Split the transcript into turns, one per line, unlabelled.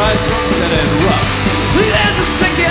rise from dead end ruts. There's a second